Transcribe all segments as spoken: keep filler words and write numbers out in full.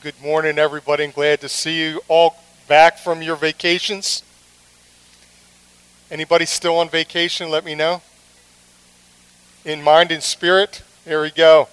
Good morning, everybody, and glad to see you all back from your vacations. Anybody still on vacation, let me know. In mind and spirit, there we go.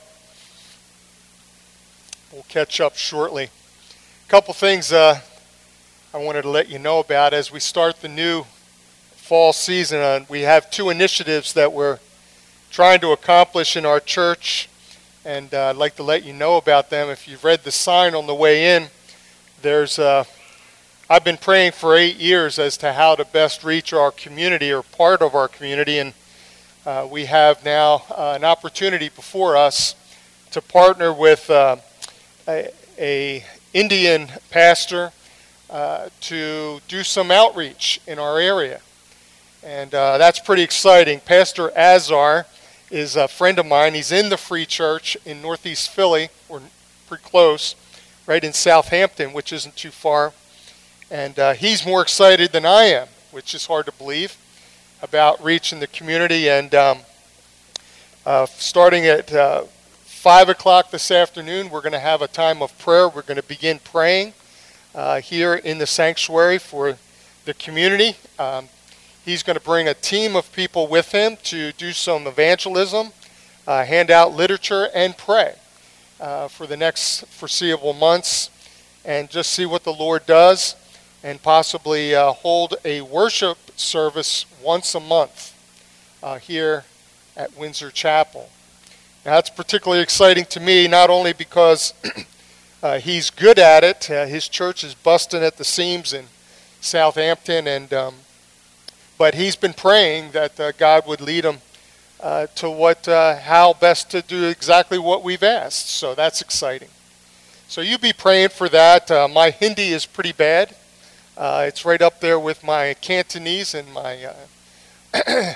We'll catch up shortly. A couple things uh, I wanted to let you know about as we start the new fall season. Uh, we have two initiatives that we're trying to accomplish in our church, and uh, I'd like to let you know about them. If you've read the sign on the way in, there's uh, I've been praying for eight years as to how to best reach our community or part of our community, and uh, we have now uh, an opportunity before us to partner with uh, a, a Indian pastor uh, to do some outreach in our area, and uh, that's pretty exciting. Pastor Azar is a friend of mine. He's in the Free Church in Northeast Philly, or pretty close, right in Southampton, which isn't too far. And uh, he's more excited than I am, which is hard to believe, about reaching the community. And um, uh, starting at uh, five o'clock this afternoon, we're going to have a time of prayer. We're going to begin praying uh, here in the sanctuary for the community. Um, He's going to bring a team of people with him to do some evangelism, uh, hand out literature, and pray uh, for the next foreseeable months, and just see what the Lord does, and possibly uh, hold a worship service once a month uh, here at Windsor Chapel. Now, that's particularly exciting to me, not only because uh, he's good at it. Uh, his church is busting at the seams in Southampton, and um, But he's been praying that uh, God would lead him uh, to what, uh, how best to do exactly what we've asked. So that's exciting. So you be praying for that. Uh, my Hindi is pretty bad. Uh, it's right up there with my Cantonese and my uh,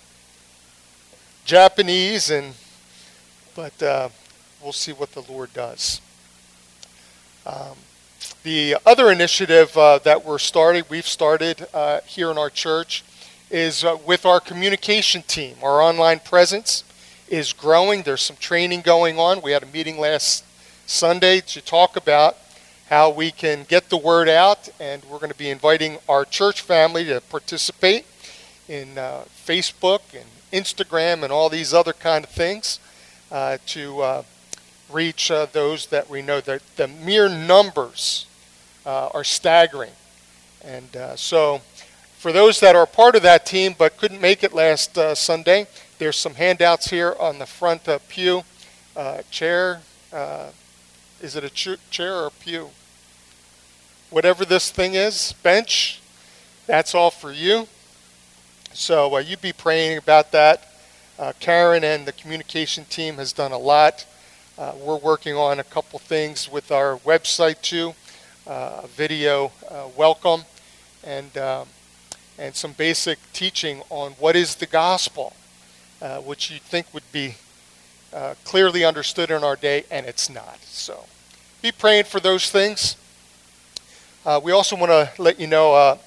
Japanese, and but uh, we'll see what the Lord does. Um, The other initiative uh, that we're starting, we've started uh, here in our church, is uh, with our communication team. Our online presence is growing. There's some training going on. We had a meeting last Sunday to talk about how we can get the word out, and we're going to be inviting our church family to participate in uh, Facebook and Instagram and all these other kind of things uh, to uh, reach uh, those that we know. That the mere numbers Uh, are staggering. And uh, so for those that are part of that team but couldn't make it last uh, Sunday, there's some handouts here on the front uh, pew. Uh, chair, uh, is it a ch- chair or a pew? Whatever this thing is, bench, that's all for you. So uh, you be praying about that. Uh, Karen and the communication team has done a lot. Uh, we're working on a couple things with our website too. Uh, video uh, welcome, and um, and some basic teaching on what is the gospel, uh, which you think would be uh, clearly understood in our day, and it's not. So be praying for those things. Uh, we also want to let you know uh,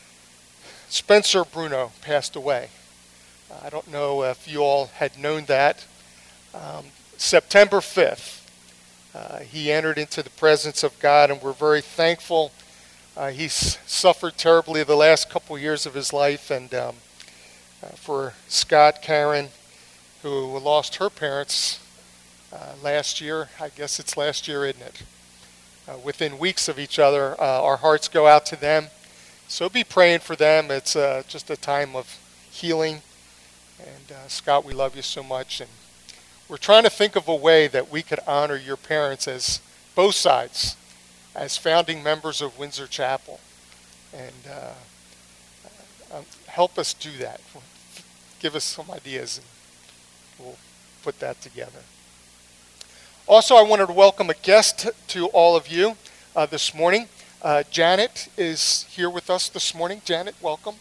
Spencer Bruno passed away. Uh, I don't know if you all had known that. Um, September fifth. Uh, he entered into the presence of God, and we're very thankful. Uh, he's suffered terribly the last couple years of his life, and um, uh, for Scott, Karen, who lost her parents uh, last year, I guess it's last year, isn't it? Uh, within weeks of each other, uh, our hearts go out to them. So be praying for them. It's uh, just a time of healing. And uh, Scott, we love you so much, and we're trying to think of a way that we could honor your parents as both sides, as founding members of Windsor Chapel, and uh, uh, help us do that. Give us some ideas, and we'll put that together. Also, I wanted to welcome a guest to all of you uh, this morning. Uh, Janet is here with us this morning. Janet, welcome.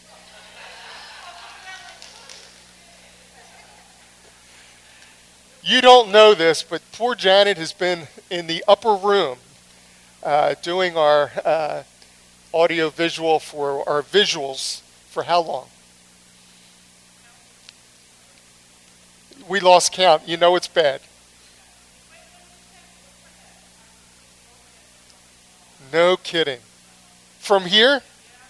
You don't know this, but poor Janet has been in the upper room uh, doing our uh, audio-visual for our visuals for how long? We lost count. You know it's bad. No kidding. From here?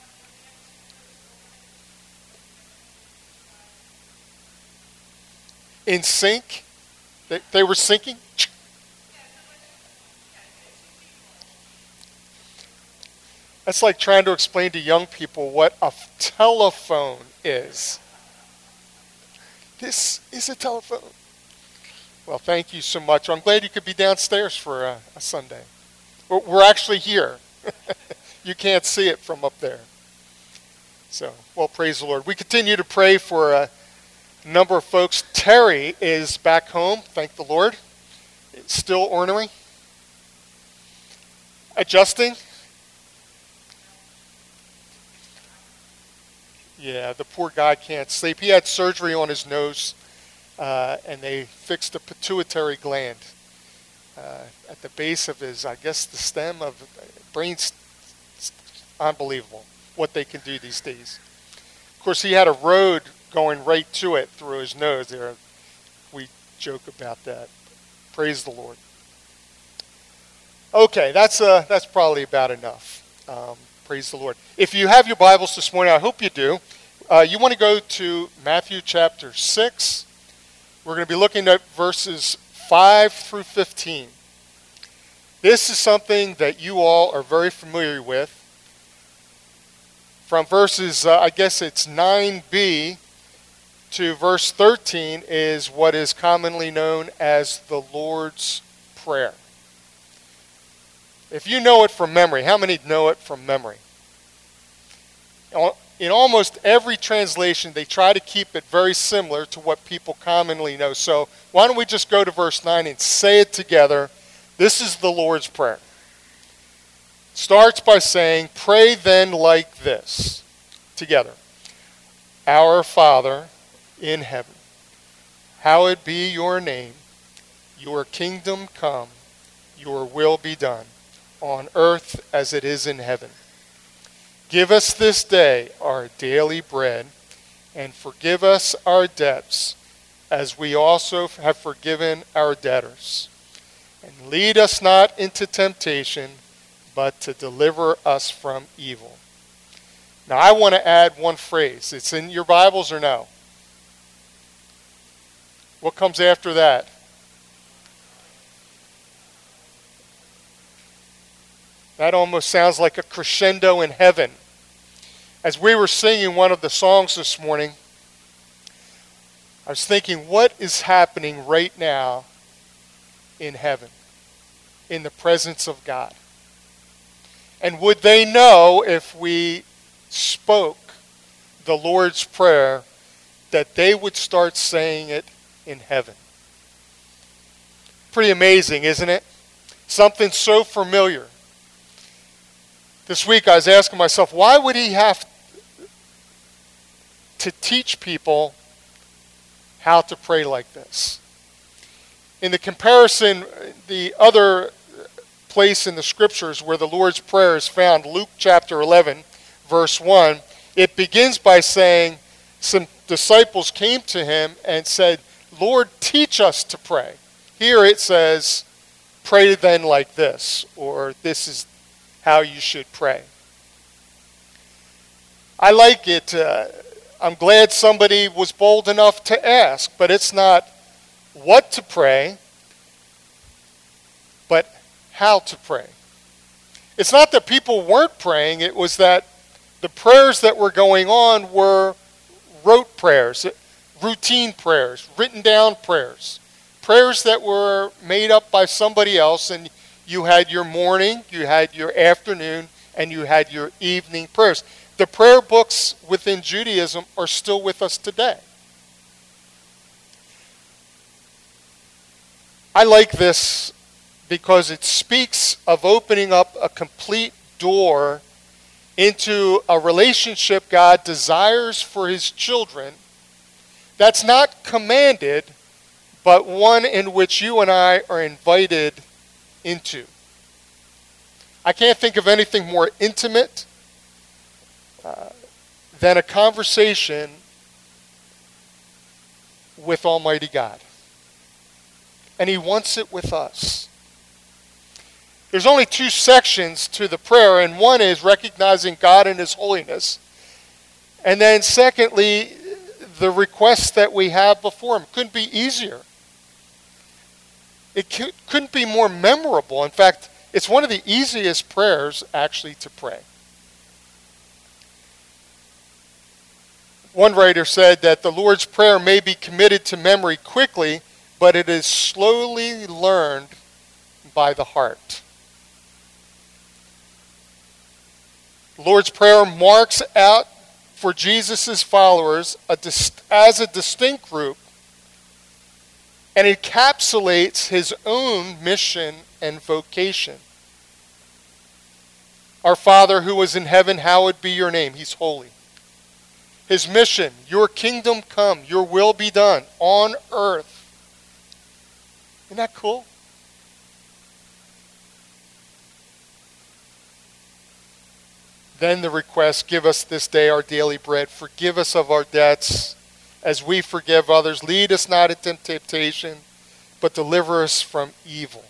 In sync? They, they were syncing? That's like trying to explain to young people what a telephone is. This is a telephone. Well, thank you so much. I'm glad you could be downstairs for a, a Sunday. We're, we're actually here. You can't see it from up there. So, well, praise the Lord. We continue to pray for a number of folks. Terry is back home, thank the Lord. It's still ornery. Adjusting. Yeah, the poor guy can't sleep. He had surgery on his nose, uh, and they fixed a pituitary gland uh, at the base of his, I guess, the stem of brain. Unbelievable what they can do these days. Of course, he had a road going right to it through his nose there. We joke about that. Praise the Lord. Okay, that's uh, that's probably about enough. Um, praise the Lord. If you have your Bibles this morning, I hope you do. Uh, you want to go to Matthew chapter six. We're going to be looking at verses five through fifteen. This is something that you all are very familiar with. From verses, uh, I guess it's nine b to verse thirteen is what is commonly known as the Lord's Prayer. If you know it from memory, how many know it from memory? In almost every translation, they try to keep it very similar to what people commonly know. So why don't we just go to verse nine and say it together. This is the Lord's Prayer. Starts by saying, "Pray then like this," together. "Our Father in heaven, hallowed be your name. Your kingdom come, your will be done, on earth as it is in heaven. Give us this day our daily bread, and forgive us our debts, as we also have forgiven our debtors. And lead us not into temptation, but to deliver us from evil." Now I want to add one phrase. It's in your Bibles or no? What comes after that? That almost sounds like a crescendo in heaven. As we were singing one of the songs this morning, I was thinking, what is happening right now in heaven, in the presence of God? And would they know if we spoke the Lord's Prayer that they would start saying it in heaven? Pretty amazing, isn't it? Something so familiar. This week I was asking myself, why would he have to teach people how to pray like this? In the comparison, the other place in the scriptures where the Lord's Prayer is found, Luke chapter eleven, verse one, it begins by saying some disciples came to him and said, "Lord, teach us to pray." Here it says, "Pray then like this," or "This is how you should pray." I like it. Uh, I'm glad somebody was bold enough to ask, but it's not what to pray, but how to pray. It's not that people weren't praying, it was that the prayers that were going on were rote prayers, routine prayers, written down prayers, prayers that were made up by somebody else, and you had your morning, you had your afternoon, and you had your evening prayers. The prayer books within Judaism are still with us today. I like this because it speaks of opening up a complete door into a relationship God desires for his children that's not commanded, but one in which you and I are invited into. I can't think of anything more intimate uh, than a conversation with Almighty God. And he wants it with us. There's only two sections to the prayer, and one is recognizing God and his holiness. And then secondly, the requests that we have before him. Couldn't be easier. It couldn't be more memorable. In fact, it's one of the easiest prayers actually to pray. One writer said that the Lord's Prayer may be committed to memory quickly, but it is slowly learned by the heart. The Lord's Prayer marks out for Jesus' followers a dis- as a distinct group, and encapsulates his own mission and vocation. Our Father who is in heaven, hallowed be your name. He's holy. His mission, your kingdom come, your will be done on earth. Isn't that cool? Then the request, give us this day our daily bread. Forgive us of our debts as we forgive others. Lead us not into temptation, but deliver us from evil.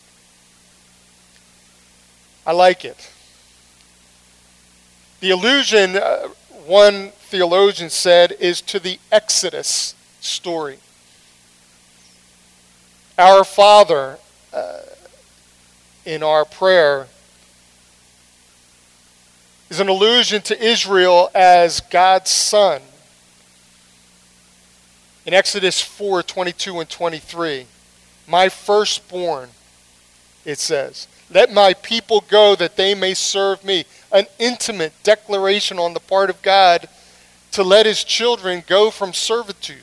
I like it. The allusion, uh, one theologian said, is to the Exodus story. Our Father, uh, in our prayer, is an allusion to Israel as God's son. In Exodus four, twenty-two and twenty-three, my firstborn, it says, let my people go that they may serve me. An intimate declaration on the part of God to let his children go from servitude.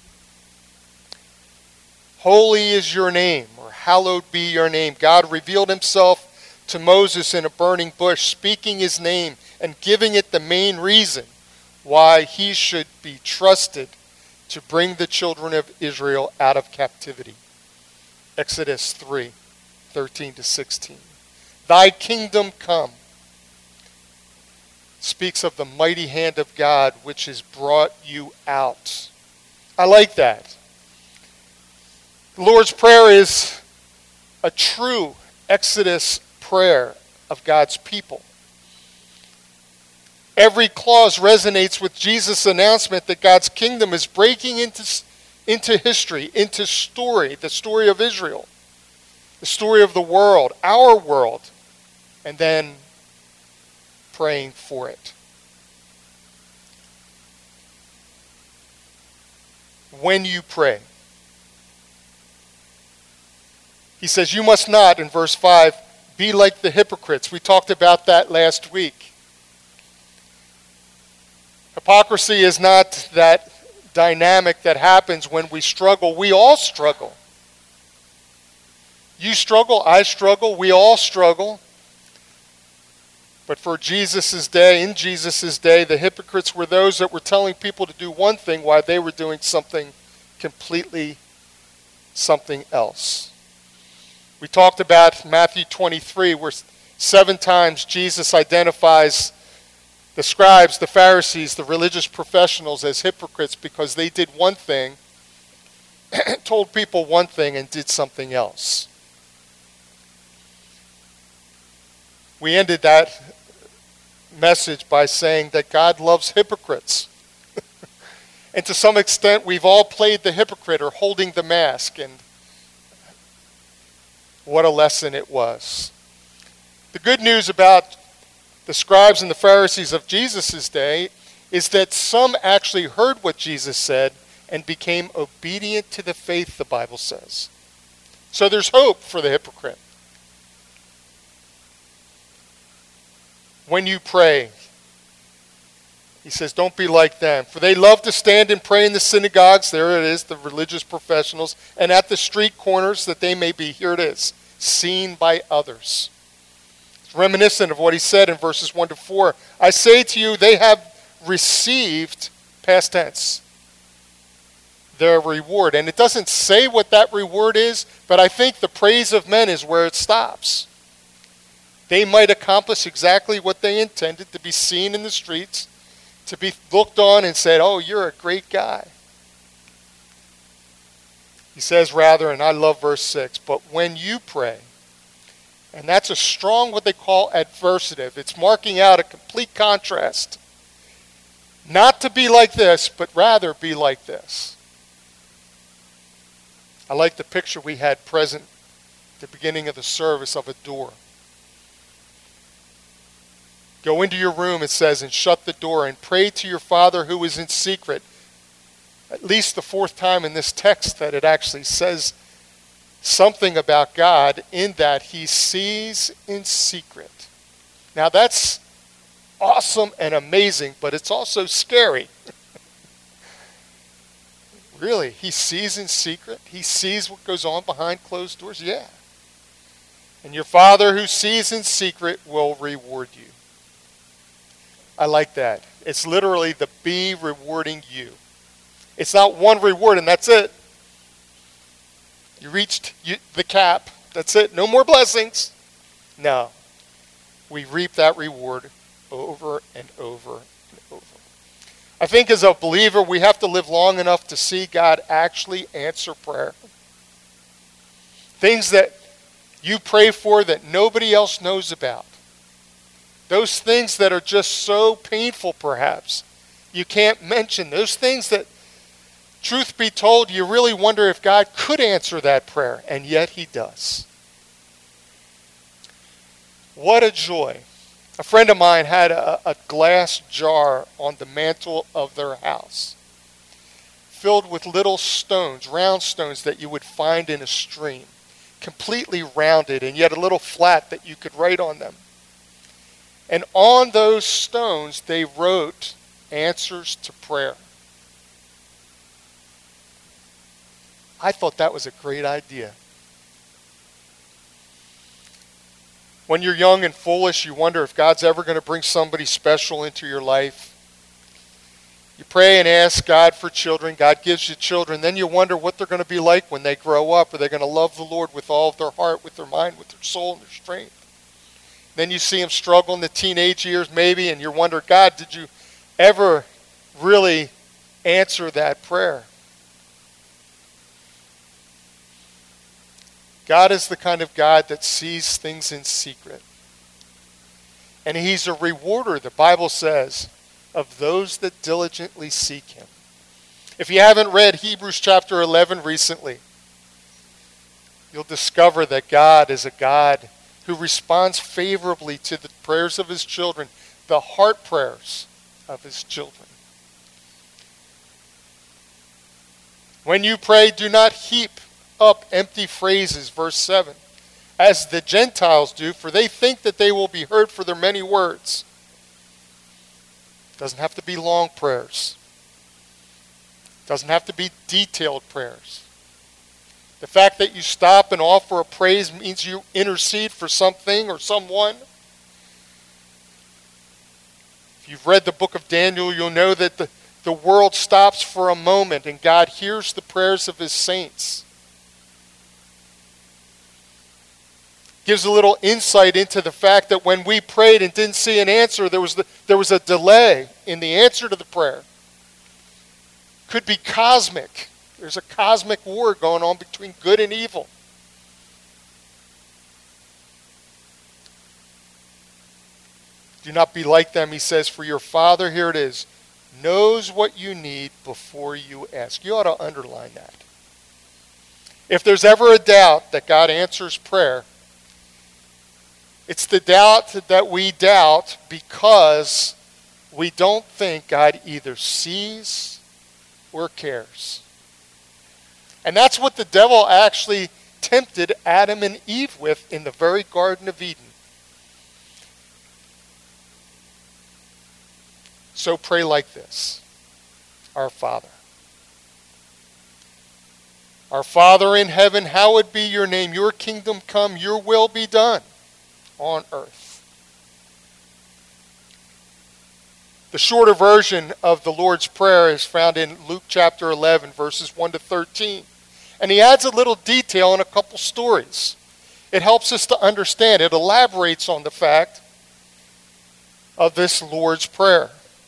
Holy is your name, or hallowed be your name. God revealed himself to Moses in a burning bush, speaking his name and giving it the main reason why he should be trusted to bring the children of Israel out of captivity. Exodus three, thirteen to sixteen. Thy kingdom come speaks of the mighty hand of God which has brought you out. I like that. The Lord's Prayer is a true Exodus prayer of God's people. Every clause resonates with Jesus' announcement that God's kingdom is breaking into, into history, into story, the story of Israel, the story of the world, our world, and then praying for it. When you pray, he says, you must not, in verse five, be like the hypocrites. We talked about that last week. Hypocrisy is not that dynamic that happens when we struggle. We all struggle. You struggle, I struggle, we all struggle. But for Jesus' day, in Jesus' day, the hypocrites were those that were telling people to do one thing while they were doing something completely something else. We talked about Matthew twenty-three, where seven times Jesus identifies the scribes, the Pharisees, the religious professionals as hypocrites because they did one thing, told people one thing, and did something else. We ended that message by saying that God loves hypocrites. And to some extent, we've all played the hypocrite or holding the mask, and what a lesson it was. The good news about the scribes and the Pharisees of Jesus' day is that some actually heard what Jesus said and became obedient to the faith, the Bible says. So there's hope for the hypocrite. When you pray, he says, don't be like them. For they love to stand and pray in the synagogues, there it is, the religious professionals, and at the street corners that they may be, here it is, seen by others. It's reminiscent of what he said in verses one to four. I say to you, they have received, past tense, their reward. And it doesn't say what that reward is, but I think the praise of men is where it stops. They might accomplish exactly what they intended, to be seen in the streets, to be looked on and said, oh, you're a great guy. He says rather, and I love verse six, but when you pray, And that's a strong, what they call adversative. It's marking out a complete contrast. Not to be like this, but rather be like this. I like the picture we had present at the beginning of the service of a door. Go into your room, it says, and shut the door and pray to your Father who is in secret. At least the fourth time in this text that it actually says something about God in that he sees in secret. Now that's awesome and amazing, but it's also scary. Really, he sees in secret? He sees what goes on behind closed doors? Yeah. And your Father who sees in secret will reward you. I like that. It's literally the be rewarding you. It's not one reward and that's it. You reached the cap. That's it. No more blessings. No. We reap that reward over and over and over. I think as a believer, we have to live long enough to see God actually answer prayer. Things that you pray for that nobody else knows about. Those things that are just so painful, perhaps, you can't mention. Those things that, truth be told, you really wonder if God could answer that prayer, and yet he does. What a joy. A friend of mine had a, a glass jar on the mantle of their house, filled with little stones, round stones that you would find in a stream, completely rounded, and yet a little flat that you could write on them. And on those stones, they wrote answers to prayer. I thought that was a great idea. When you're young and foolish, you wonder if God's ever going to bring somebody special into your life. You pray and ask God for children. God gives you children. Then you wonder what they're going to be like when they grow up. Are they going to love the Lord with all of their heart, with their mind, with their soul, and their strength? Then you see them struggle in the teenage years maybe, and you wonder, God, did you ever really answer that prayer? God is the kind of God that sees things in secret. And he's a rewarder, the Bible says, of those that diligently seek him. If you haven't read Hebrews chapter eleven recently, you'll discover that God is a God who responds favorably to the prayers of his children, the heart prayers of his children. When you pray, do not heap up empty phrases, verse seven, as the Gentiles do, for they think that they will be heard for their many words. Doesn't have to be long prayers. Doesn't have to be detailed prayers. The fact that you stop and offer a praise means you intercede for something or someone. If you've read the book of Daniel, you'll know that the, the world stops for a moment and God hears the prayers of his saints. Gives a little insight into the fact that when we prayed and didn't see an answer, there was, the, there was a delay in the answer to the prayer. Could be cosmic. There's a cosmic war going on between good and evil. Do not be like them, he says, for your Father, here it is, knows what you need before you ask. You ought to underline that. If there's ever a doubt that God answers prayer, it's the doubt that we doubt because we don't think God either sees or cares. And that's what the devil actually tempted Adam and Eve with in the very Garden of Eden. So pray like this. Our Father. Our Father in heaven, hallowed be your name. Your kingdom come, your will be done on earth. The shorter version of the Lord's Prayer is found in Luke chapter eleven, verses one to thirteen. And he adds a little detail in a couple stories. It helps us to understand. It elaborates on the fact of this Lord's Prayer.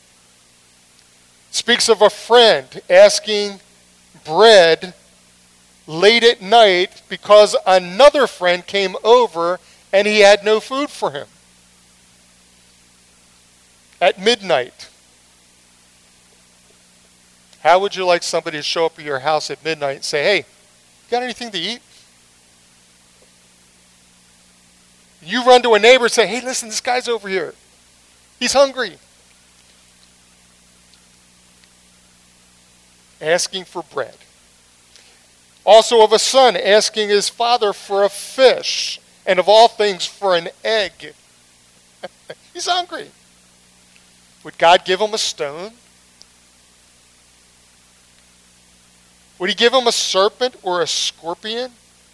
It speaks of a friend asking bread late at night because another friend came over and he had no food for him. At midnight, how would you like somebody to show up at your house at midnight and say, hey, got anything to eat? You run to a neighbor and say, hey, listen, this guy's over here. He's hungry. Asking for bread. Also of a son asking his father for a fish, and of all things for an egg. He's hungry. Would God give him a stone? Would he give him a serpent or a scorpion?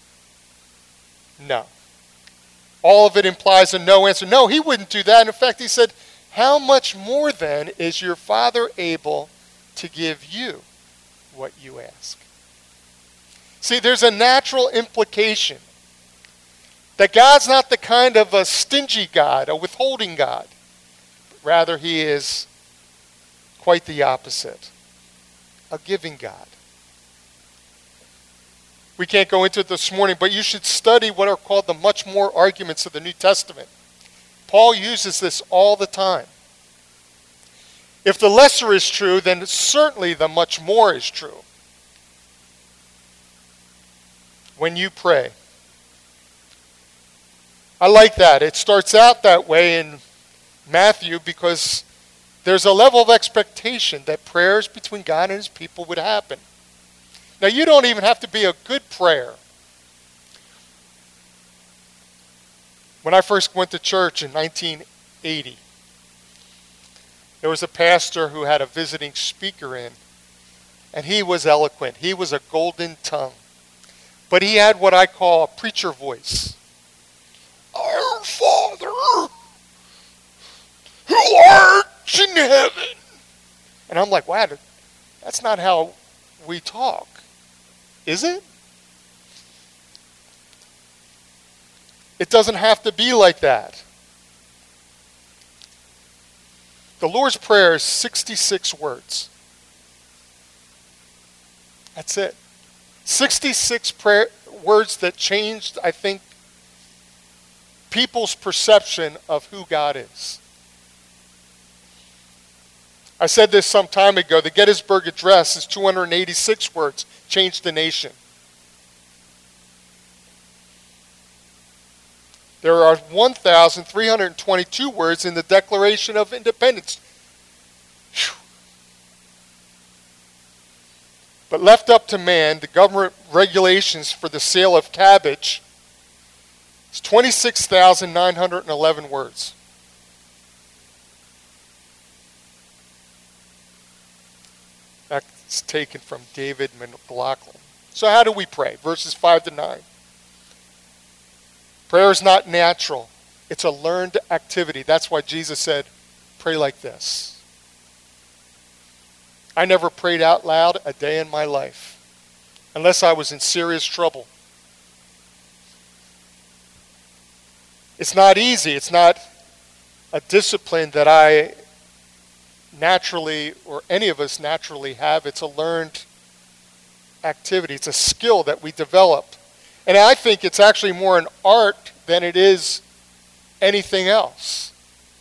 No. All of it implies a no answer. No, he wouldn't do that. In fact, he said, how much more then is your Father able to give you what you ask? See, there's a natural implication that God's not the kind of a stingy God, a withholding God. Rather, he is quite the opposite, a giving God. We can't go into it this morning, but you should study what are called the much more arguments of the New Testament. Paul uses this all the time. If the lesser is true, then certainly the much more is true. When you pray. I like that. It starts out that way in Matthew because there's a level of expectation that prayers between God and his people would happen. Now, you don't even have to be a good prayer. When I first went to church in nineteen eighty, there was a pastor who had a visiting speaker in, and he was eloquent. He was a golden tongue. But he had what I call a preacher voice. Our Father, who art in heaven. And I'm like, wow, that's not how we talk. Is it? It doesn't have to be like that. The Lord's Prayer is sixty-six words. That's it. sixty-six prayer, words that changed, I think, people's perception of who God is. I said this some time ago. The Gettysburg Address is two hundred eighty-six words. Changed the nation. There are one thousand three hundred twenty-two words in the Declaration of Independence. Whew. But left up to man, the government regulations for the sale of cabbage is twenty-six thousand nine hundred eleven words. That's taken from David McLaughlin. So how do we pray? Verses five to nine. Prayer is not natural. It's a learned activity. That's why Jesus said, pray like this. I never prayed out loud a day in my life unless I was in serious trouble. It's not easy. It's not a discipline that I naturally, or any of us naturally have. It's a learned activity. It's a skill that we develop. And I think it's actually more an art than it is anything else.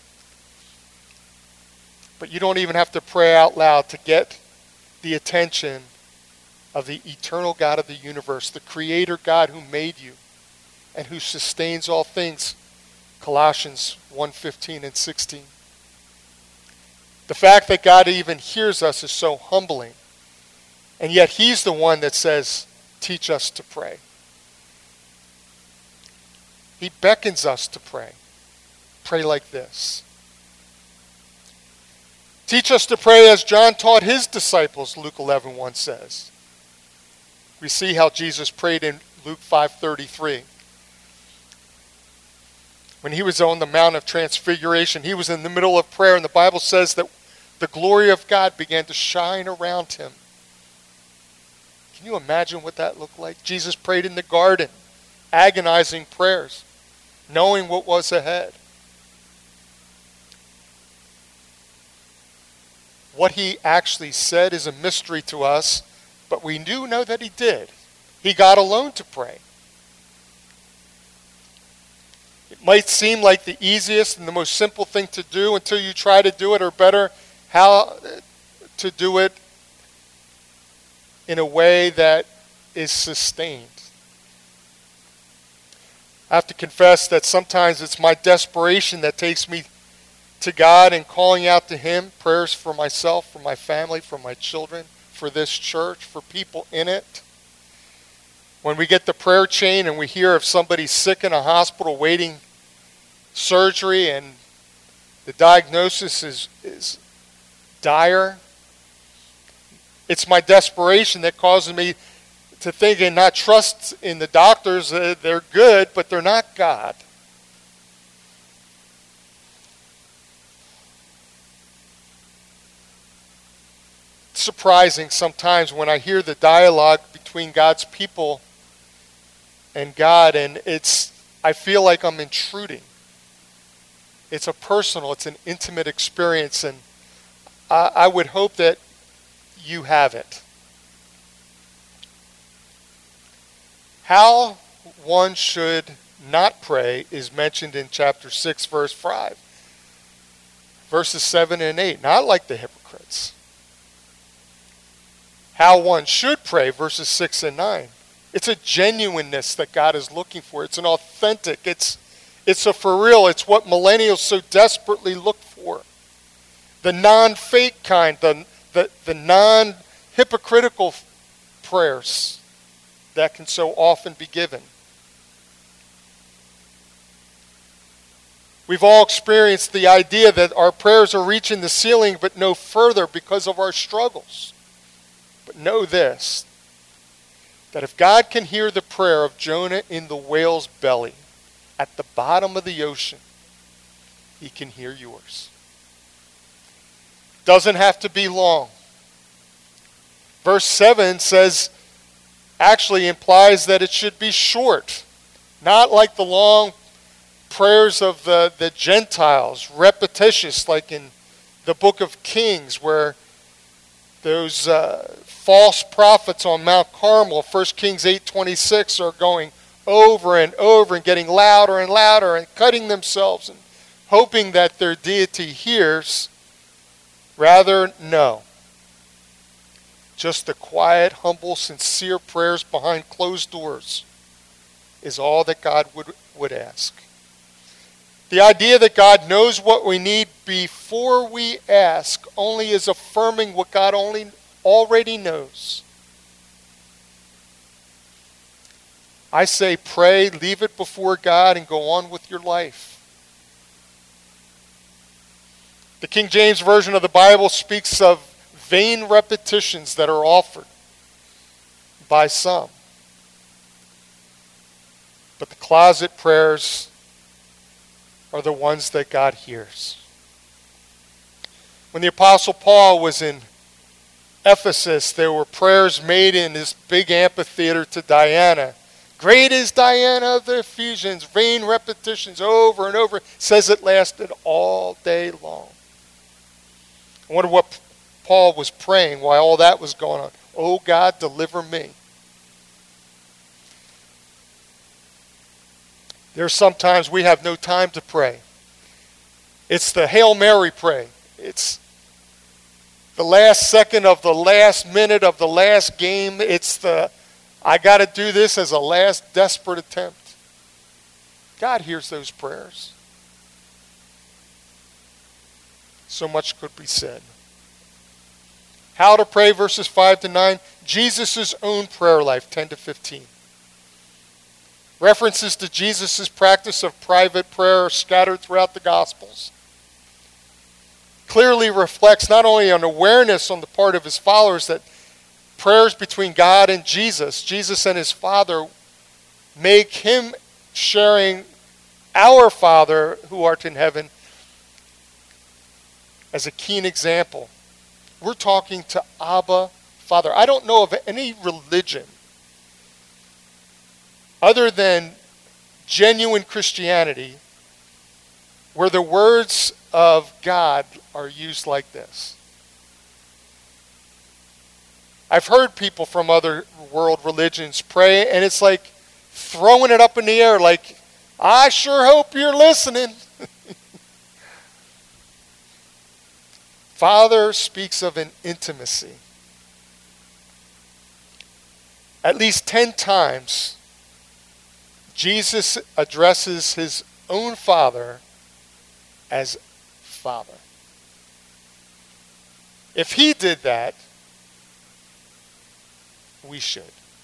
But you don't even have to pray out loud to get the attention of the eternal God of the universe, the Creator God who made you and who sustains all things. Colossians one fifteen and sixteen. The fact that God even hears us is so humbling. And yet he's the one that says, teach us to pray. He beckons us to pray. Pray like this. Teach us to pray as John taught his disciples, Luke eleven one says. We see how Jesus prayed in Luke five thirty-three. When he was on the Mount of Transfiguration, he was in the middle of prayer, and the Bible says that the glory of God began to shine around him. Can you imagine what that looked like? Jesus prayed in the garden, agonizing prayers, knowing what was ahead. What he actually said is a mystery to us, but we do know that he did. He got alone to pray. It might seem like the easiest and the most simple thing to do until you try to do it, or better, how to do it in a way that is sustained. I have to confess that sometimes it's my desperation that takes me to God and calling out to Him, prayers for myself, for my family, for my children, for this church, for people in it. When we get the prayer chain and we hear of somebody sick in a hospital waiting surgery and the diagnosis is, is dire, it's my desperation that causes me to think and not trust in the doctors. Uh, they're good, but they're not God. It's surprising sometimes when I hear the dialogue between God's people and God, and it's I feel like I'm intruding. It's a personal, it's an intimate experience, and I, I would hope that you have it. How one should not pray is mentioned in chapter six, verse five. Verses seven and eight. Not like the hypocrites. How one should pray, verses six and nine. It's a genuineness that God is looking for. It's an authentic. It's, it's a for real. It's what millennials so desperately look for. The non-fake kind. The, the, the non-hypocritical prayers that can so often be given. We've all experienced the idea that our prayers are reaching the ceiling but no further because of our struggles. But know this, that if God can hear the prayer of Jonah in the whale's belly at the bottom of the ocean, He can hear yours. Doesn't have to be long. Verse seven says, actually implies that it should be short. Not like the long prayers of the, the Gentiles, repetitious like in the book of Kings, where those uh, false prophets on Mount Carmel, First Kings eight twenty-six, are going over and over and getting louder and louder and cutting themselves and hoping that their deity hears. Rather, no. Just the quiet, humble, sincere prayers behind closed doors is all that God would, would ask. The idea that God knows what we need before we ask only is affirming what God only already knows. I say pray, leave it before God, and go on with your life. The King James Version of the Bible speaks of vain repetitions that are offered by some. But the closet prayers are the ones that God hears. When the Apostle Paul was in Ephesus, there were prayers made in this big amphitheater to Diana. Great is Diana of the Ephesians, vain repetitions over and over. It says it lasted all day long. I wonder what Paul was praying while all that was going on. Oh God, deliver me. There's sometimes we have no time to pray. It's the Hail Mary pray. It's the last second of the last minute of the last game. It's the, I got to do this as a last desperate attempt. God hears those prayers. So much could be said. How to pray, verses five to nine. Jesus' own prayer life, ten to fifteen. References to Jesus' practice of private prayer are scattered throughout the Gospels. Clearly reflects not only an awareness on the part of his followers that prayers between God and Jesus, Jesus and his Father, make him sharing our Father who art in heaven as a keen example. We're talking to Abba, Father. I don't know of any religion other than genuine Christianity where the words of God are used like this. I've heard people from other world religions pray, and it's like throwing it up in the air, like I sure hope you're listening. Father speaks of an intimacy. At least ten times, Jesus addresses his own Father as Father. If he did that, we should.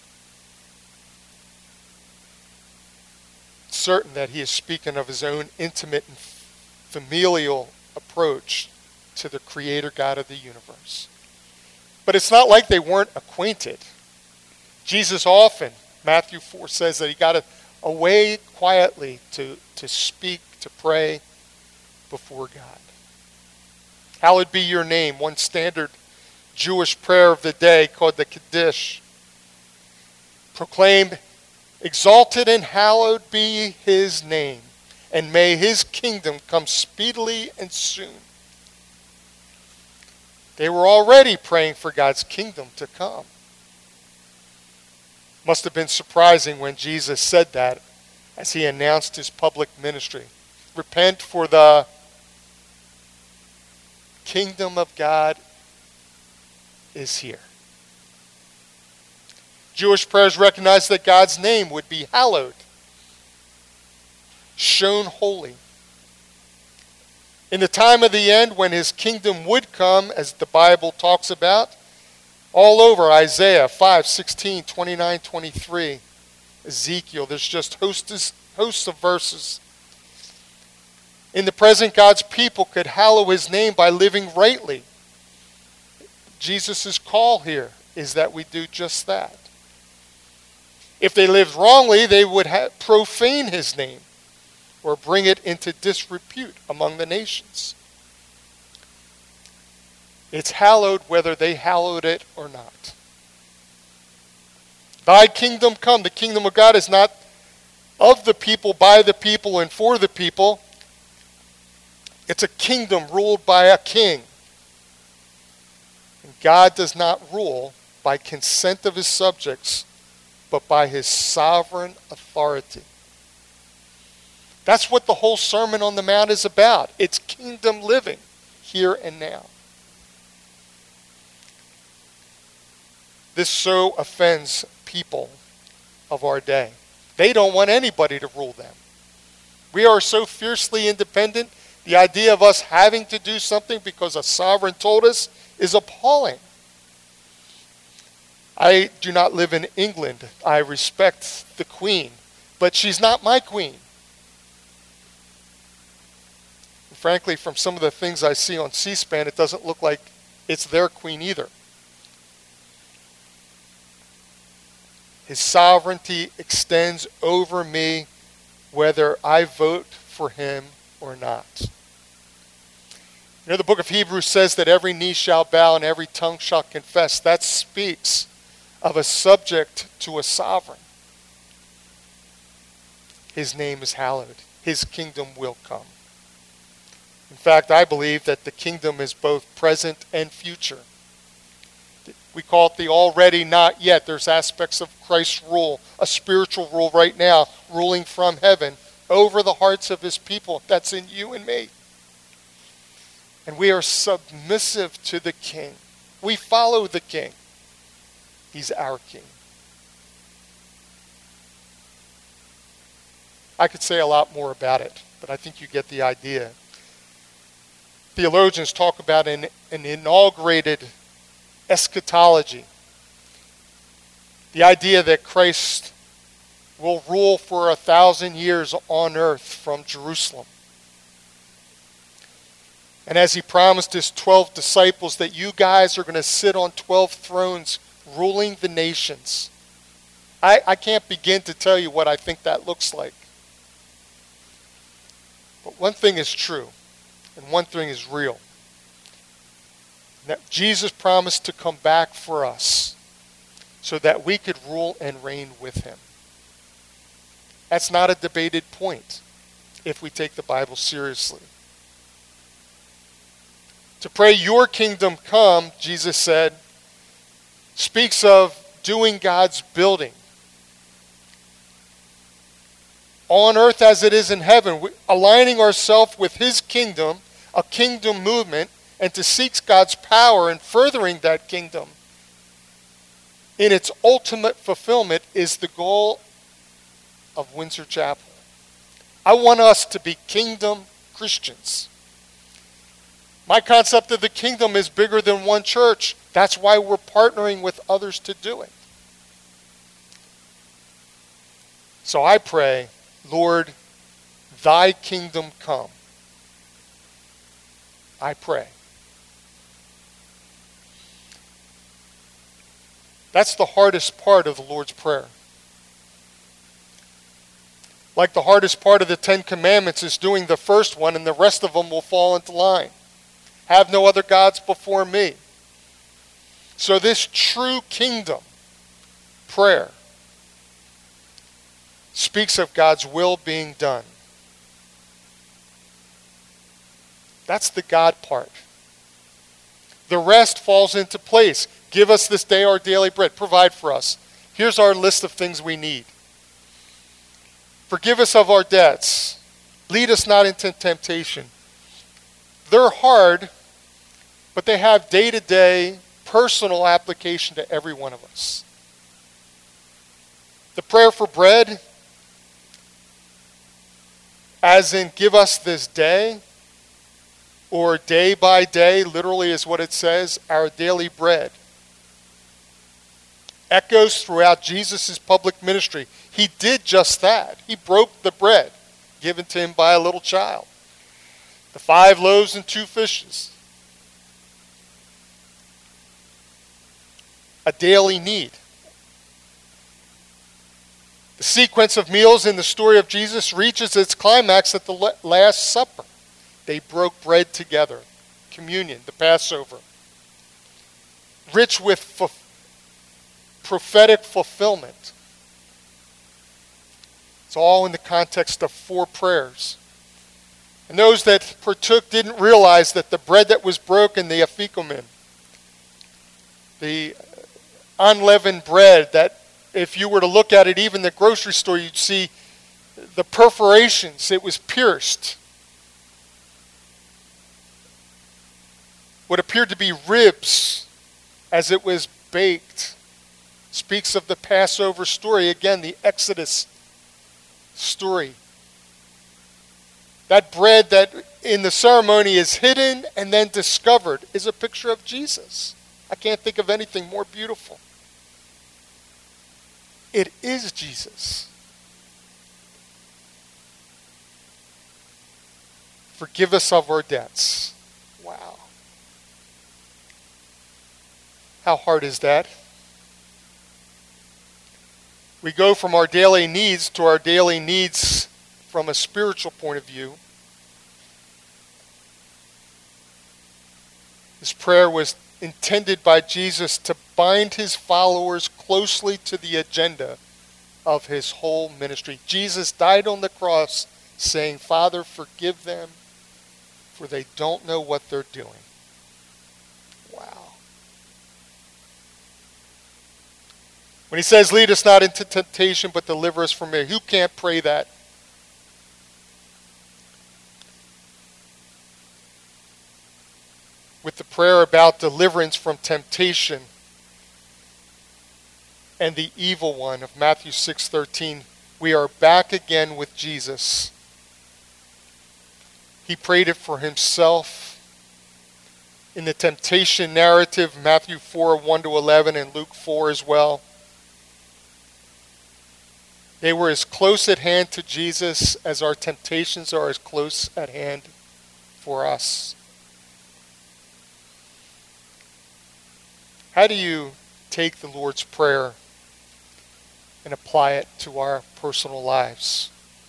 It's certain that he is speaking of his own intimate and familial approach to the Creator God of the universe. But it's not like they weren't acquainted. Jesus often, Matthew four says that he got away quietly to, to speak, to pray before God. Hallowed be your name, one standard Jewish prayer of the day called the Kaddish. Proclaim, exalted and hallowed be his name, and may his kingdom come speedily and soon. They were already praying for God's kingdom to come. Must have been surprising when Jesus said that as he announced his public ministry. Repent, for the kingdom of God is here. Jewish prayers recognized that God's name would be hallowed, shown holy. In the time of the end, when his kingdom would come, as the Bible talks about, all over Isaiah five, sixteen, twenty-nine, twenty-three, Ezekiel, there's just hosts, hosts of verses. In the present, God's people could hallow his name by living rightly. Jesus' call here is that we do just that. If they lived wrongly, they would ha- profane his name or bring it into disrepute among the nations. It's hallowed whether they hallowed it or not. Thy kingdom come. The kingdom of God is not of the people, by the people, and for the people. It's a kingdom ruled by a king. And God does not rule by consent of his subjects, but by his sovereign authority. That's what the whole Sermon on the Mount is about. It's kingdom living here and now. This so offends people of our day. They don't want anybody to rule them. We are so fiercely independent. The idea of us having to do something because a sovereign told us is appalling. I do not live in England. I respect the Queen, but she's not my queen. And frankly, from some of the things I see on C-SPAN, it doesn't look like it's their queen either. His sovereignty extends over me whether I vote for him or not. You know, the book of Hebrews says that every knee shall bow and every tongue shall confess. That speaks of a subject to a sovereign. His name is hallowed. His kingdom will come. In fact, I believe that the kingdom is both present and future. We call it the already not yet. There's aspects of Christ's rule, a spiritual rule right now, ruling from heaven over the hearts of his people. That's in you and me. And we are submissive to the king. We follow the king. He's our king. I could say a lot more about it, but I think you get the idea. Theologians talk about an, an inaugurated eschatology. The idea that Christ will rule for a thousand years on earth from Jerusalem. And as he promised his twelve disciples that you guys are going to sit on twelve thrones ruling the nations. I, I can't begin to tell you what I think that looks like. But one thing is true, and one thing is real. That Jesus promised to come back for us so that we could rule and reign with him. That's not a debated point if we take the Bible seriously. To pray your kingdom come, Jesus said, speaks of doing God's building. on earth as it is in heaven, we, aligning ourselves with his kingdom, a kingdom movement, and to seek God's power and furthering that kingdom in its ultimate fulfillment is the goal of Windsor Chapel. I want us to be kingdom Christians. My concept of the kingdom is bigger than one church. That's why we're partnering with others to do it. So I pray, Lord, thy kingdom come. I pray. That's the hardest part of the Lord's Prayer. Like the hardest part of the Ten Commandments is doing the first one, and the rest of them will fall into line. Have no other gods before me. So this true kingdom prayer speaks of God's will being done. That's the God part. The rest falls into place. Give us this day our daily bread. Provide for us. Here's our list of things we need. Forgive us of our debts. Lead us not into temptation. They're hard, but they have day-to-day personal application to every one of us. The prayer for bread, as in give us this day, or day by day, literally is what it says, our daily bread, echoes throughout Jesus' public ministry. He did just that. He broke the bread given to him by a little child. The five loaves and two fishes. A daily need. The sequence of meals in the story of Jesus reaches its climax at the Last Supper. They broke bread together. Communion, the Passover. Rich with fu- prophetic fulfillment. It's all in the context of four prayers. And those that partook didn't realize that the bread that was broken, the afikomen, the unleavened bread that if you were to look at it, even in the grocery store, you'd see the perforations. It was pierced. What appeared to be ribs as it was baked speaks of the Passover story. Again, the Exodus story. That bread that in the ceremony is hidden and then discovered is a picture of Jesus. I can't think of anything more beautiful. It is Jesus. Forgive us of our debts. Wow. How hard is that? We go from our daily needs to our daily needs from a spiritual point of view. This prayer was intended by Jesus to bind his followers closely to the agenda of his whole ministry. Jesus died on the cross saying, Father, forgive them, for they don't know what they're doing. Wow. When he says, lead us not into temptation, but deliver us from evil, who can't pray that? With the prayer about deliverance from temptation and the evil one of Matthew six thirteen, we are back again with Jesus. He prayed it for himself. In the temptation narrative, Matthew four, one to eleven, and Luke four as well. They were as close at hand to Jesus as our temptations are as close at hand for us. How do you take the Lord's Prayer and apply it to our personal lives?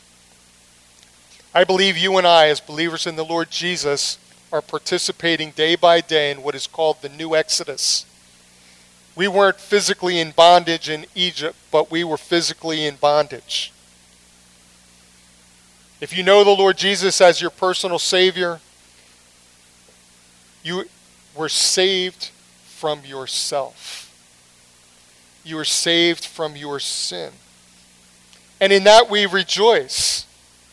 I believe you and I, as believers in the Lord Jesus, are participating day by day in what is called the New Exodus. We weren't physically in bondage in Egypt, but we were physically in bondage. If you know the Lord Jesus as your personal Savior, you were saved from yourself. You are saved from your sin. And in that we rejoice.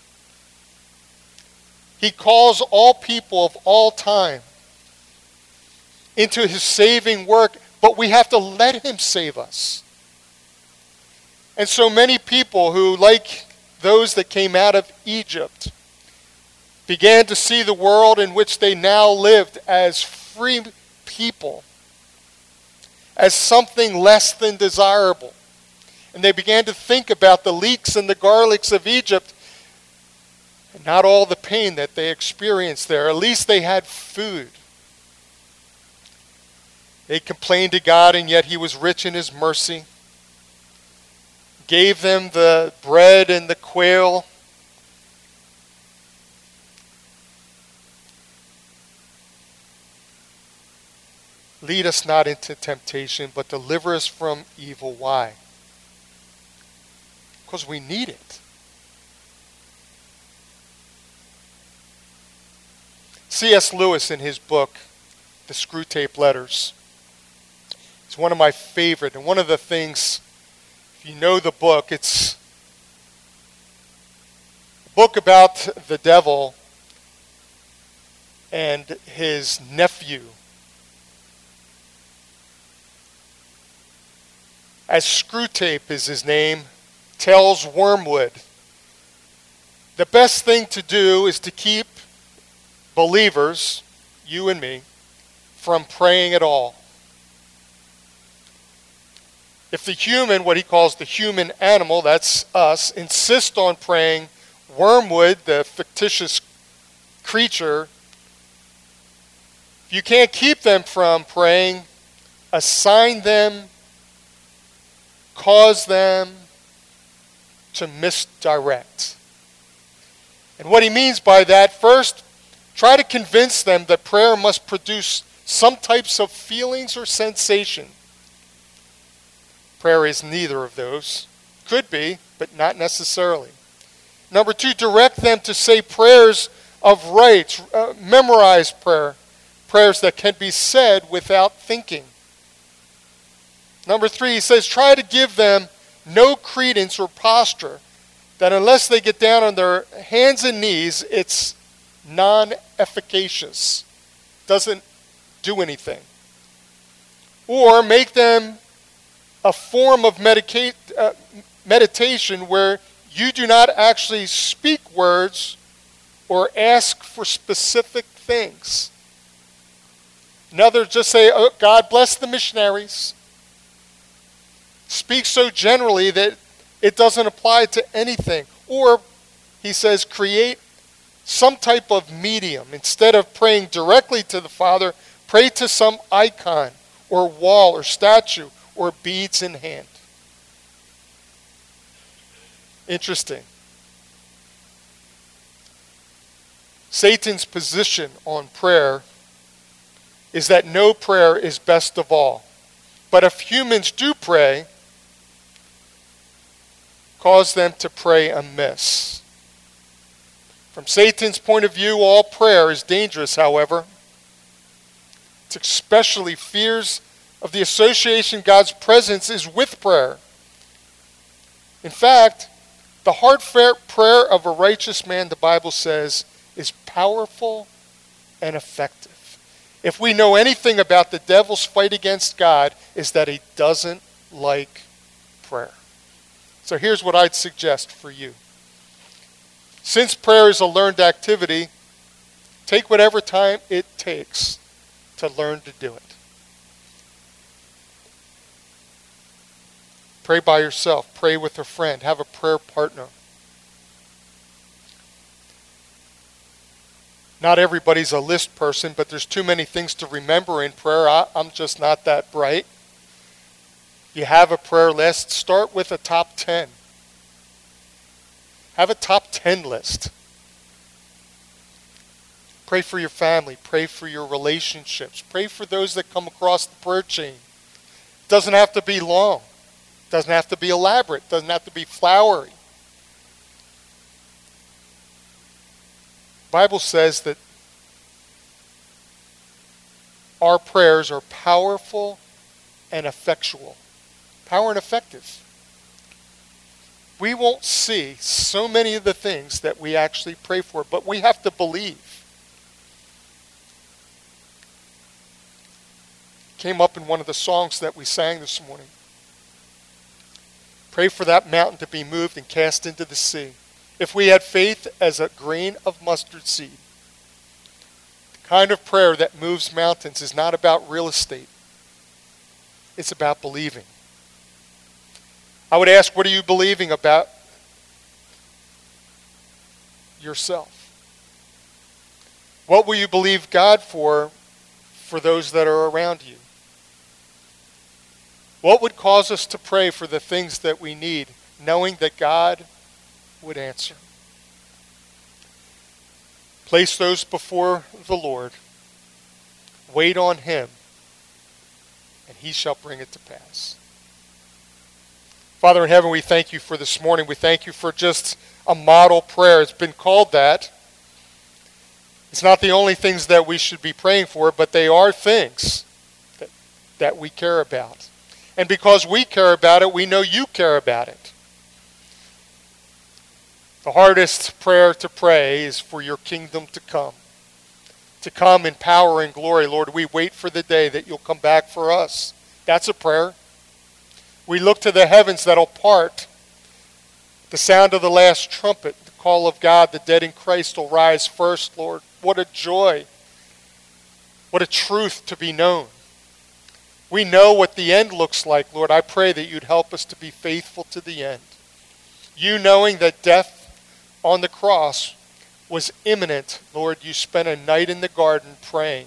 He calls all people of all time into his saving work, but we have to let him save us. And so many people who, like those that came out of Egypt, began to see the world in which they now lived as free people, as something less than desirable. And they began to think about the leeks and the garlics of Egypt, and not all the pain that they experienced there. At least they had food. They complained to God, and yet he was rich in his mercy. Gave them the bread and the quail. Lead us not into temptation, but deliver us from evil. Why? Because we need it. C S Lewis, in his book, The Screwtape Letters, it's one of my favorite. And one of the things, if you know the book, it's a book about the devil and his nephew. As Screwtape is his name, tells Wormwood, the best thing to do is to keep believers, you and me, from praying at all. If the human, what he calls the human animal, that's us, insist on praying, Wormwood, the fictitious creature, if you can't keep them from praying, assign them, cause them to misdirect. And what he means by that, first, try to convince them that prayer must produce some types of feelings or sensation. Prayer is neither of those. Could be, but not necessarily. Number two, direct them to say prayers of rites, uh, memorize prayer, prayers that can be said without thinking. Number three, he says, try to give them no credence or posture, that unless they get down on their hands and knees, it's non-efficacious, doesn't do anything. Or make them a form of medica- uh, meditation where you do not actually speak words or ask for specific things. Another, just say, oh, God bless the missionaries. Speak so generally that it doesn't apply to anything. Or, he says, create some type of medium. Instead of praying directly to the Father, pray to some icon or wall or statue or beads in hand. Interesting. Satan's position on prayer is that no prayer is best of all. But if humans do pray, cause them to pray amiss. From Satan's point of view, all prayer is dangerous, however. It's especially fears of the association God's presence is with prayer. In fact, the heartfelt prayer of a righteous man, the Bible says, is powerful and effective. If we know anything about the devil's fight against God, is that he doesn't like prayer. So here's what I'd suggest for you. Since prayer is a learned activity, take whatever time it takes to learn to do it. Pray by yourself. Pray with a friend. Have a prayer partner. Not everybody's a list person, but there's too many things to remember in prayer. I, I'm just not that bright. You have a prayer list. Start with a top ten. Have a top ten list. Pray for your family. Pray for your relationships. Pray for those that come across the prayer chain. It doesn't have to be long. It doesn't have to be elaborate. It doesn't have to be flowery. The Bible says that our prayers are powerful and effectual. Power and effective. we won't see so many of the things that we actually pray for, but we have to believe. Came up in one of the songs that we sang this morning. Pray for that mountain to be moved and cast into the sea. If we had faith as a grain of mustard seed. The kind of prayer that moves mountains is not about real estate. It's about believing. I would ask, what are you believing about yourself? What will you believe God for, for those that are around you? What would cause us to pray for the things that we need, knowing that God would answer? Place those before the Lord. Wait on him, and he shall bring it to pass. Father in heaven, we thank you for this morning. We thank you for just a model prayer. It's been called that. It's not the only things that we should be praying for, but they are things that, that we care about. And because we care about it, we know you care about it. The hardest prayer to pray is for your kingdom to come. To come in power and glory. Lord, we wait for the day that you'll come back for us. That's a prayer. We look to the heavens that'll part. The sound of the last trumpet, the call of God, the dead in Christ will rise first, Lord. What a joy. What a truth to be known. We know what the end looks like, Lord. I pray that you'd help us to be faithful to the end. You knowing that death on the cross was imminent, Lord, you spent a night in the garden praying.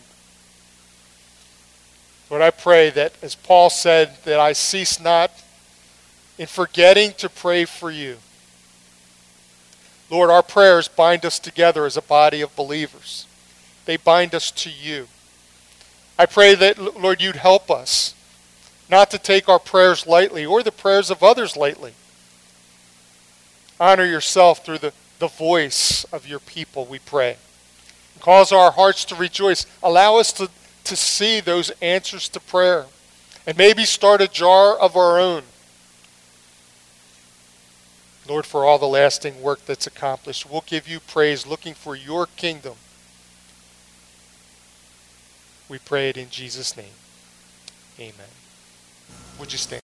Lord, I pray that, as Paul said, that I cease not in forgetting to pray for you. Lord, our prayers bind us together as a body of believers. They bind us to you. I pray that, Lord, you'd help us not to take our prayers lightly or the prayers of others lightly. Honor yourself through the, the voice of your people, we pray. Cause our hearts to rejoice. Allow us to to see those answers to prayer. And maybe start a jar of our own. Lord, for all the lasting work that's accomplished, we'll give you praise looking for your kingdom. We pray it in Jesus' name. Amen. Would you stand?